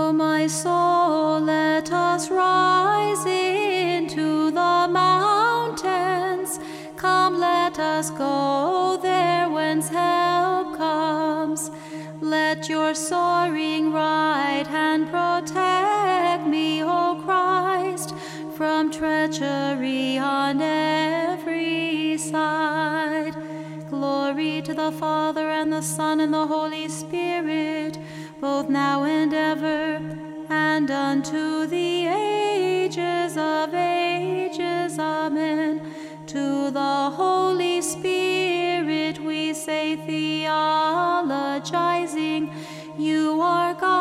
O my soul, let us rise into the mountains. Come, let us go there whence help comes. Let your soaring right hand protect me, O Christ, from treachery on every side. Glory to the Father, and the Son, and the Holy Spirit, both now and ever, and unto the ages of ages. Amen. To the Holy Spirit we say, theologizing, you are God.